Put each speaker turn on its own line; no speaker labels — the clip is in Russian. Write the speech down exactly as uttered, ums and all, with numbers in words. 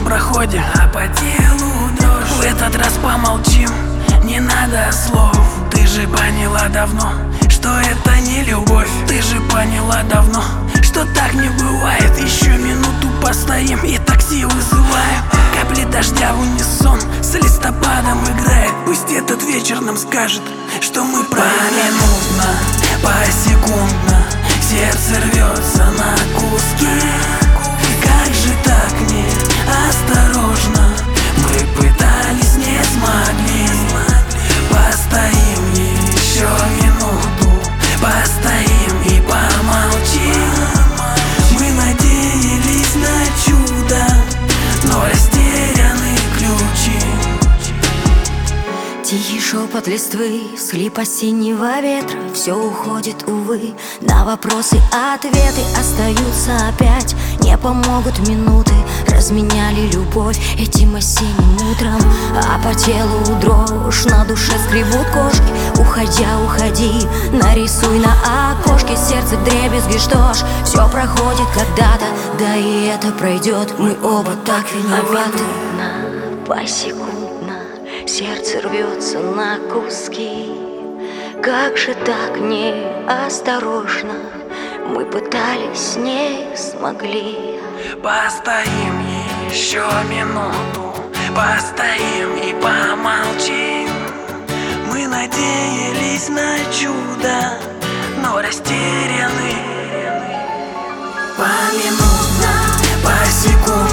проходе, а по телу дрожь. В этот раз помолчим, не надо слов. Ты же поняла давно, что это не любовь. Ты же поняла давно, что так не бывает. Еще минуту постоим и такси вызываем. Капли дождя в унисон с листопадом играет. Пусть этот вечер нам скажет, что мы поминутно, посекундно сердце рвется на куски. Как же так неосторожно, мы пытались, не смогли. Постоим еще минуту, постоим и помолчим. Мы надеялись на чудо, но растеряны ключи.
Тихий шепот листвы, схлип осеннего ветра. Все уходит, увы, на вопросы ответы остаются опять. Не помогут минуты, разменяли любовь этим осенним утром. А по телу дрожь, на душе скребут кошки. Уходя, уходи, нарисуй на окошке сердце вдребезги. Что ж, все проходит когда-то, да и это пройдет. Мы оба так виноваты. Посекундно сердце рвется на куски. Как же так неосторожно, мы пытались, не смогли.
Постоим еще минуту, постоим и помолчим. Мы надеялись на чудо, но растеряны. Поминутно, посекундно